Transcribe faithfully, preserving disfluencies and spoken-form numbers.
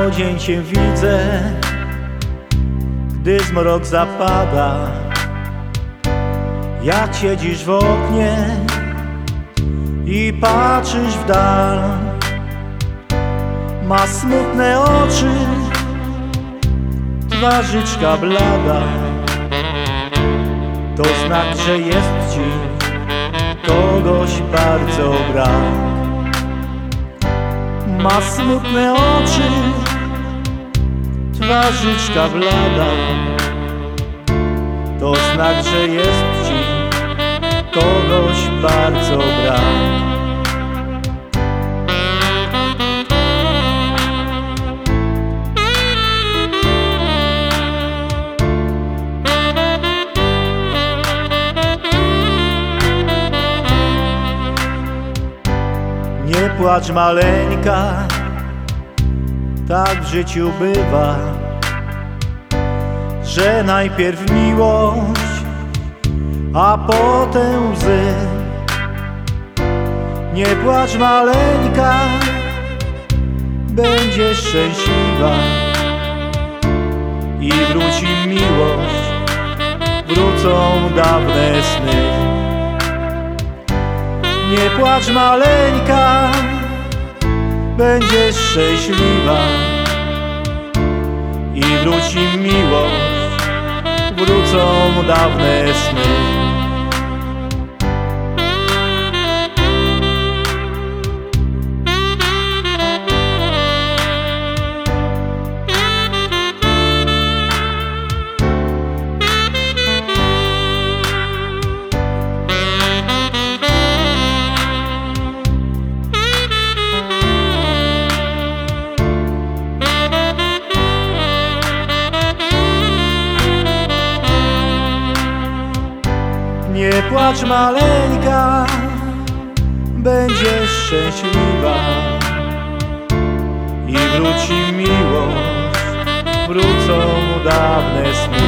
co dzień Cię widzę, gdy zmrok zapada. Jak siedzisz w oknie i patrzysz w dal, ma smutne oczy, twarzyczka blada. To znak, że jest Ci kogoś bardzo brak. Ma smutne oczy, twarzyczka blada. To znak, że jest Ci kogoś bardzo brak. Nie płacz, maleńka, tak w życiu bywa, że najpierw miłość, a potem łzy. Nie płacz, maleńka, będziesz szczęśliwa i wróci miłość, wrócą dawne sny. Nie płacz, maleńka, będziesz szczęśliwa i wróci miłość, wrócą dawne sny. Nie płacz, maleńka, będziesz szczęśliwa i wróci miłość, wrócą dawne sny.